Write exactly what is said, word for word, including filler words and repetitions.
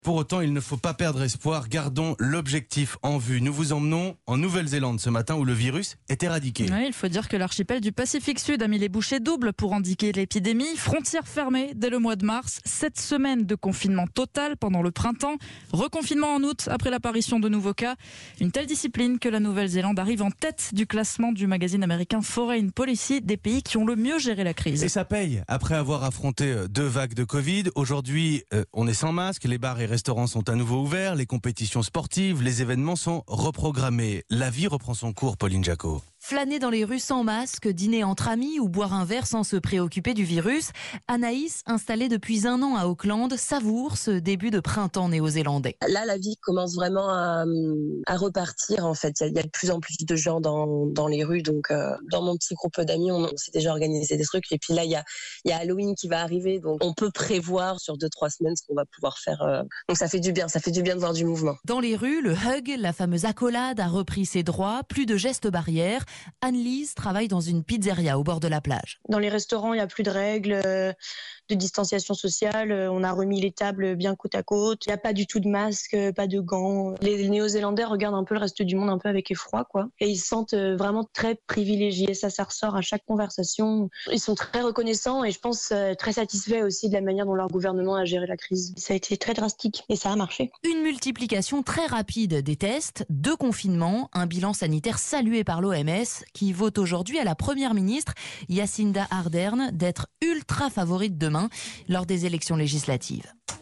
Pour autant, il ne faut pas perdre espoir. Gardons l'objectif en vue. Nous vous emmenons en Nouvelle-Zélande ce matin où le virus est éradiqué. Oui, il faut dire que l'archipel du Pacifique Sud a mis les bouchées doubles pour endiguer l'épidémie. Frontières fermées dès le mois de mars. Sept semaines de confinement total pendant le printemps. Reconfinement en août après l'apparition de nouveaux cas. Une telle discipline que la Nouvelle-Zélande arrive en tête du classement du magazine américain Foreign Policy des pays qui ont le mieux géré la crise. Et ça paye. Après avoir affronté deux vagues de Covid, aujourd'hui, euh, on est sans masque. Les bars et restaurants sont à nouveau ouverts, les compétitions sportives, les événements sont reprogrammés. La vie reprend son cours, Pauline Jacot. Flâner dans les rues sans masque, dîner entre amis ou boire un verre sans se préoccuper du virus. Anaïs, installée depuis un an à Auckland, savoure ce début de printemps néo-zélandais. Là, la vie commence vraiment à, à repartir. En fait, il y, y a de plus en plus de gens dans, dans les rues. Donc, euh, dans mon petit groupe d'amis, on, on s'est déjà organisé des trucs. Et puis là, il y a, y a Halloween qui va arriver. Donc, on peut prévoir sur deux, trois semaines ce qu'on va pouvoir faire. Euh... Donc, ça fait du bien. Ça fait du bien de voir du mouvement. Dans les rues, le hug, la fameuse accolade, a repris ses droits. Plus de gestes barrières. Anne-Lise travaille dans une pizzeria au bord de la plage. Dans les restaurants, il n'y a plus de règles euh, de distanciation sociale. Euh, on a remis les tables bien côte à côte. Il n'y a pas du tout de masque, euh, pas de gants. Les Néo-Zélandais regardent un peu le reste du monde un peu avec effroi, quoi. Et ils se sentent euh, vraiment très privilégiés. Ça, ça ressort à chaque conversation. Ils sont très reconnaissants et je pense euh, très satisfaits aussi de la manière dont leur gouvernement a géré la crise. Ça a été très drastique et ça a marché. Une multiplication très rapide des tests, deux confinements, un bilan sanitaire salué par l'O M S qui vaut aujourd'hui à la première ministre Jacinda Ardern d'être ultra favorite demain lors des élections législatives.